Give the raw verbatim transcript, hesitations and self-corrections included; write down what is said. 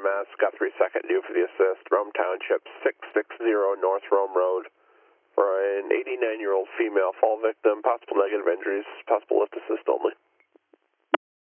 M S, got three second due for the assist, Rome Township, six sixty North Rome Road, for an eighty-nine-year-old female fall victim, possible negative injuries, possible lift assist only.